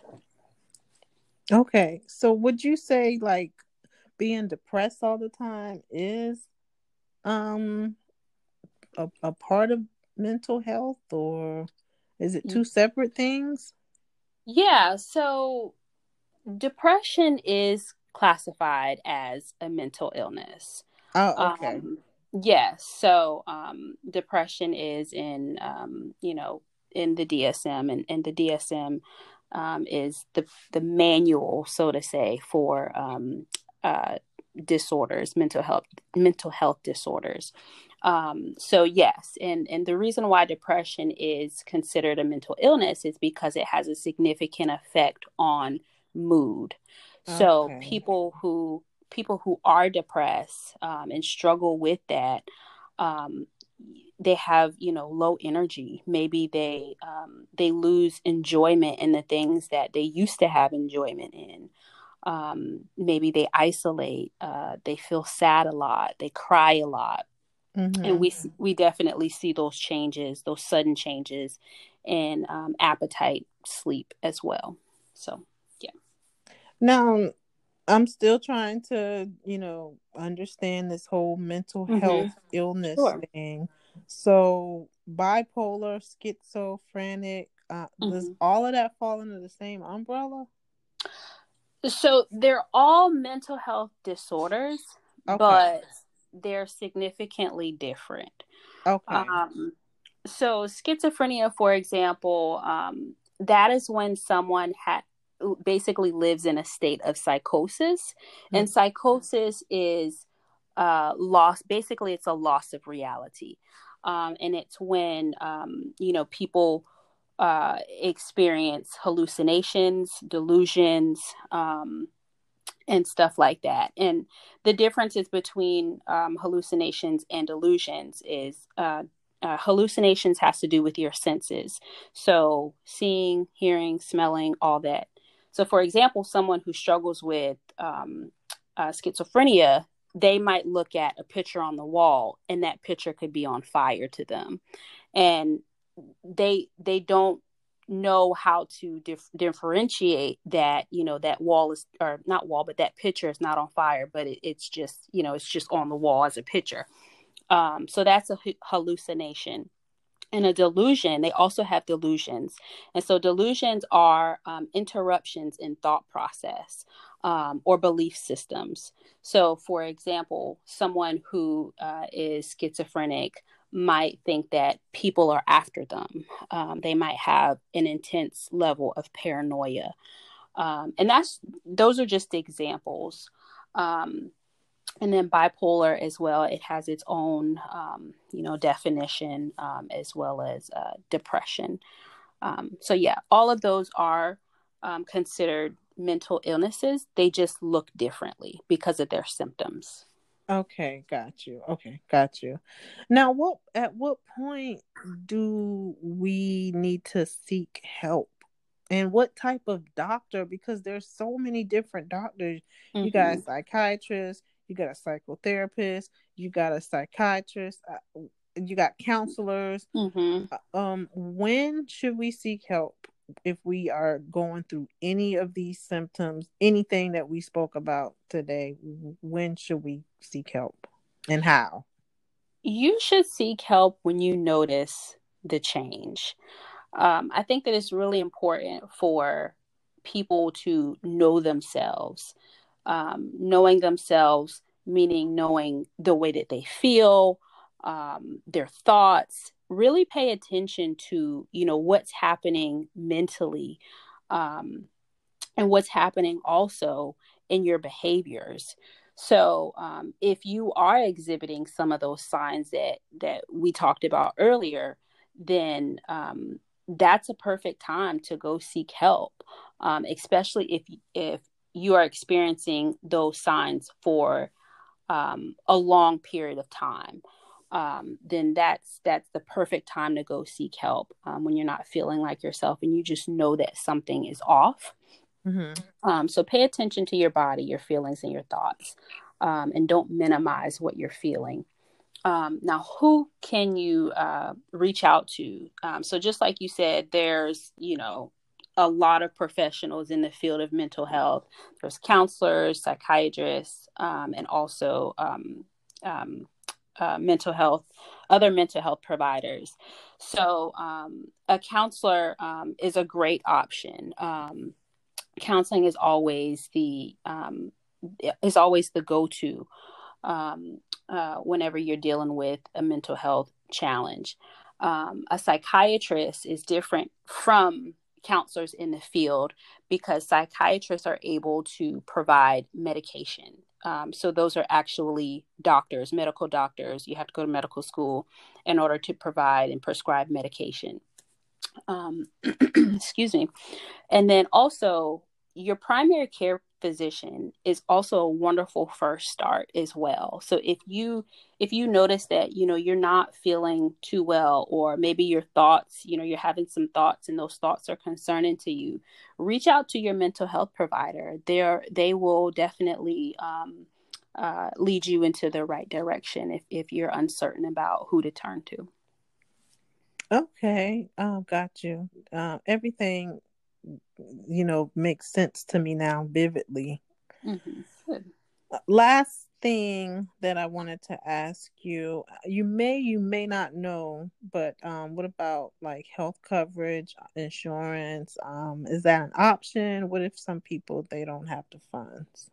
Okay. So would you say, like, being depressed all the time is um a, a part of mental health, or is it two separate things? Yeah, so depression is classified as a mental illness. Oh, okay. Um, yes, so um, depression is in, um, you know, in the D S M, and, and the D S M um, is the the manual, so to say, for um, uh, disorders, mental health, mental health disorders. Um, so yes, and and the reason why depression is considered a mental illness is because it has a significant effect on mood. So Okay. people who people who are depressed um, and struggle with that, um, they have, you know, low energy. Maybe they um, they lose enjoyment in the things that they used to have enjoyment in. Um, maybe they isolate. Uh, they feel sad a lot. They cry a lot, and Mm-hmm. we we definitely see those changes, those sudden changes in um, appetite, sleep as well. So yeah. Now, I'm still trying to, you know, understand this whole mental Mm-hmm. health illness Sure. thing. So, bipolar, schizophrenic, uh, does Mm-hmm. all of that fall under the same umbrella? So they're all mental health disorders, Okay. but they're significantly different. Okay. Um, so schizophrenia, for example, um, that is when someone ha- basically lives in a state of psychosis, and Mm. psychosis is uh, loss. Basically, it's a loss of reality, um, and it's when um, you know people uh, experience hallucinations, delusions, um, and stuff like that. And the differences between um, hallucinations and delusions is uh, uh, hallucinations has to do with your senses. So seeing, hearing, smelling, all that. So, for example, someone who struggles with um, uh, schizophrenia, they might look at a picture on the wall, and that picture could be on fire to them, and they they don't know how to dif- differentiate that, you know, that wall is, or not wall, but that picture is not on fire, but it, it's just, you know, it's just on the wall as a picture. Um, so that's a h- hallucination. And a delusion, they also have delusions. And so delusions are um, interruptions in thought process um, or belief systems. So, for example, someone who uh, is schizophrenic might think that people are after them. Um, they might have an intense level of paranoia. Um, and that's, those are just examples. Um, and then bipolar as well, it has its own um, you know, definition, um, as well as uh, depression. Um, so yeah, all of those are um, considered mental illnesses. They just look differently because of their symptoms. Okay, got you. Okay, got you. Now, what at what point do we need to seek help? And what type of doctor? Because there's so many different doctors. You got Mm-hmm. a psychiatrist, you got a psychotherapist, you got a psychiatrist, uh, you got counselors. Mm-hmm. Uh, Um, when should we seek help if we are going through any of these symptoms, anything that we spoke about today? When should we seek help and how? You should seek help when you notice the change. Um, I think that it's really important for people to know themselves. Um, knowing themselves, meaning knowing the way that they feel, um, their thoughts. Really pay attention to, you know, what's happening mentally, um, and what's happening also in your behaviors. So, um, if you are exhibiting some of those signs that that we talked about earlier, then um, that's a perfect time to go seek help, um, especially if if you are experiencing those signs for um, a long period of time. Um, then that's that's the perfect time to go seek help, um, when you're not feeling like yourself and you just know that something is off. Mm-hmm. Um, so pay attention to your body, your feelings, and your thoughts, um, and don't minimize what you're feeling. Um, now, who can you uh, reach out to? Um, so just like you said, there's, you know, a lot of professionals in the field of mental health. There's counselors, psychiatrists, um, and also um, um, uh, mental health, other mental health providers. So um, a counselor um, is a great option. Um, counseling is always the um, is always the go-to um, uh, whenever you're dealing with a mental health challenge. Um, a psychiatrist is different from counselors in the field because psychiatrists are able to provide medication. Um, so those are actually doctors, medical doctors. You have to go to medical school in order to provide and prescribe medication. Um, excuse me. And then also, your primary care physician is also a wonderful first start as well. So if you if you notice that, you know, you're not feeling too well, or maybe your thoughts, you know, you're having some thoughts and those thoughts are concerning to you, reach out to your mental health provider. They're they will definitely um, uh, lead you into the right direction if if you're uncertain about who to turn to. Okay, um, got you. Uh, everything, you know, makes sense to me now vividly. Mm-hmm. Good. Last thing that I wanted to ask you, you may, you may not know, but um, what about like health coverage, insurance? Um, is that an option? What if some people they don't have the funds?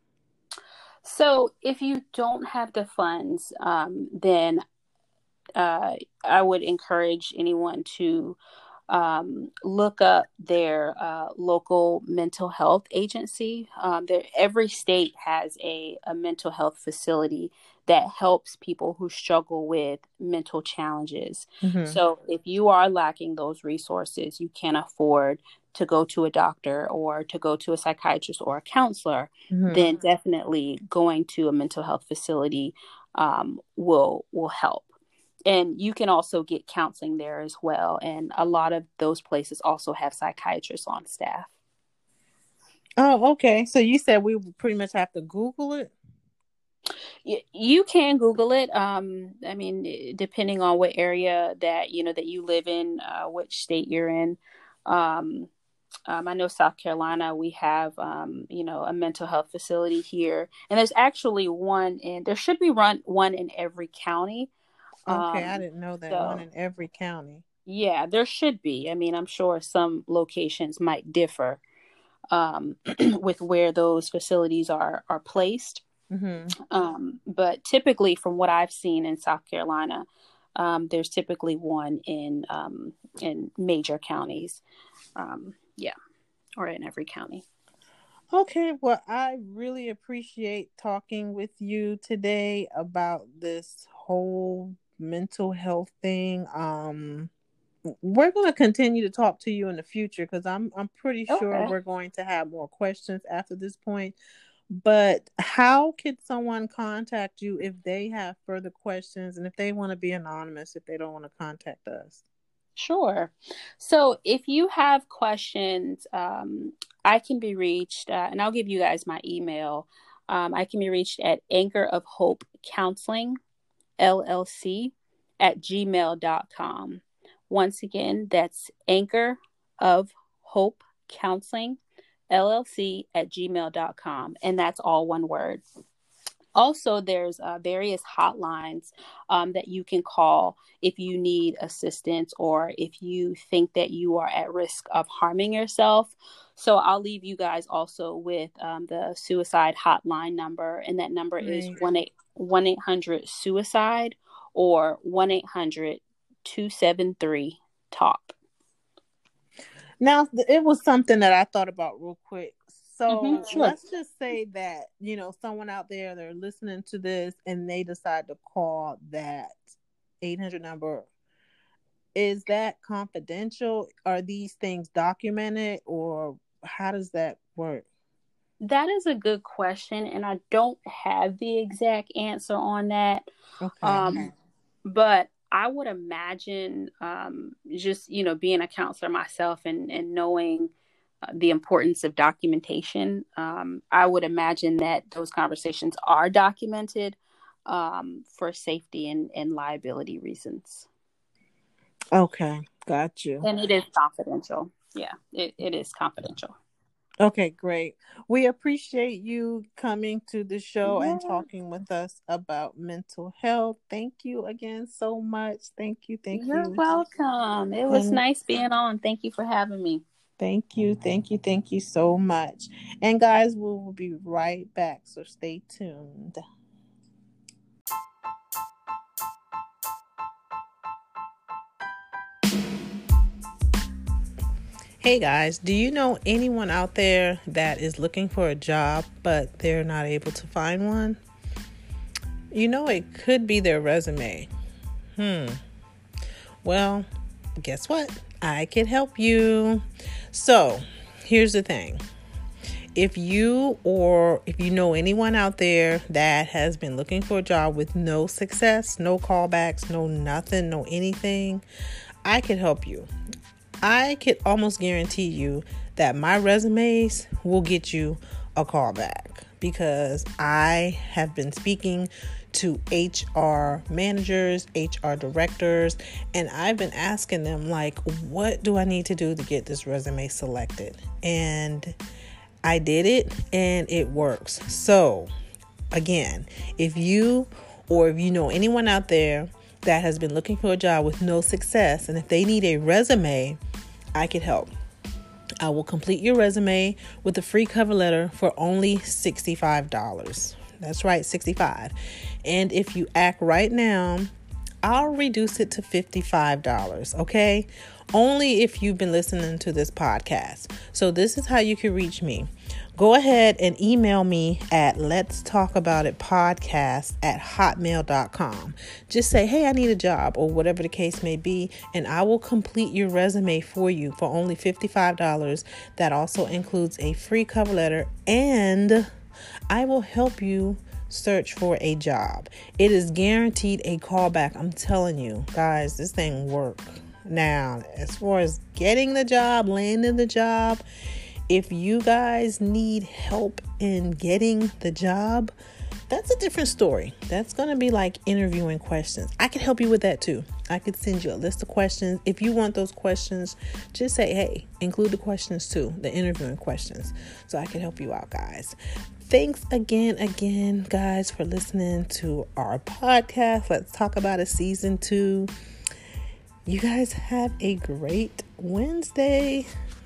So if you don't have the funds, um, then uh, I would encourage anyone to um, look up their uh, local mental health agency. Um, there, every state has a, a mental health facility that helps people who struggle with mental challenges. Mm-hmm. So if you are lacking those resources, you can't afford to go to a doctor or to go to a psychiatrist or a counselor, Mm-hmm. then definitely going to a mental health facility um, will will help. And you can also get counseling there as well. And a lot of those places also have psychiatrists on staff. Oh, okay. So you said we pretty much have to Google it? You, you can Google it. Um, I mean, depending on what area that, you know, that you live in, uh, which state you're in. Um, um, I know South Carolina, we have, um, you know, a mental health facility here. And there's actually one in, there should be run, one in every county. Okay, I Um, didn't know that. One so in every county. yeah, there should be. I mean, I'm sure some locations might differ um, with where those facilities are are placed. Mm-hmm. Um, but typically, from what I've seen in South Carolina, um, there's typically one in um, in major counties. Um, yeah, or in every county. Okay, well, I really appreciate talking with you today about this whole mental health thing. Um, we're going to continue to talk to you in the future because I'm I'm pretty sure Okay. we're going to have more questions after this point. But how could someone contact you if they have further questions and if they want to be anonymous, if they don't want to contact us? Sure. So if you have questions, um, I can be reached, uh, and I'll give you guys my email. Um, I can be reached at Anchor of Hope Counseling, L L C, at gmail dot com. Once again, that's Anchor of Hope Counseling, L L C, at gmail dot com. And that's all one word. Also, there's uh, various hotlines um, that you can call if you need assistance or if you think that you are at risk of harming yourself. So I'll leave you guys also with um, the suicide hotline number, and that number Right. is one eight hundred suicide or one eight hundred two seven three talk. Now, it was something that I thought about real quick. So Mm-hmm, sure. let's just say that, you know, someone out there, they're listening to this and they decide to call that eight hundred number. Is that confidential? Are these things documented, or how does that work? That is a good question, and I don't have the exact answer on that. Okay. Um, but I would imagine, um, just, you know, being a counselor myself and, and knowing uh, the importance of documentation, um, I would imagine that those conversations are documented um, for safety and, and liability reasons. Okay, got you. And it is confidential. Yeah, it, it is confidential. Okay, great. We appreciate you coming to the show Yeah. and talking with us about mental health. Thank you again so much. Thank you. Thank You're you. welcome. It was And nice being on. Thank you for having me. Thank you. Thank you. Thank you so much. And guys, we will be right back. So stay tuned. Hey guys, do you know anyone out there that is looking for a job, but they're not able to find one? You know, it could be their resume. Hmm. Well, guess what? I can help you. So, here's the thing. If you or if you know anyone out there that has been looking for a job with no success, no callbacks, no nothing, no anything, I can help you. I could almost guarantee you that my resumes will get you a callback because I have been speaking to H R managers, H R directors, and I've been asking them, like, what do I need to do to get this resume selected? And I did it and it works. So again, if you or if you know anyone out there that has been looking for a job with no success, and if they need a resume, I can help. I will complete your resume with a free cover letter for only sixty-five dollars. That's right, sixty-five dollars. And if you act right now, I'll reduce it to fifty-five dollars, okay? Only if you've been listening to this podcast. So this is how you can reach me. Go ahead and email me at let's talk about it podcast at hotmail dot com. Just say, hey, I need a job, or whatever the case may be, and I will complete your resume for you for only fifty-five dollars. That also includes a free cover letter, and I will help you search for a job. It is guaranteed a callback. I'm telling you, guys, this thing works. Now, as far as getting the job, landing the job, if you guys need help in getting the job, that's a different story. That's going to be like interviewing questions. I can help you with that too. I could send you a list of questions. If you want those questions, just say, hey, include the questions too, the interviewing questions, so I can help you out, guys. Thanks again, again, guys, for listening to our podcast. Let's talk about it, season two. You guys have a great Wednesday.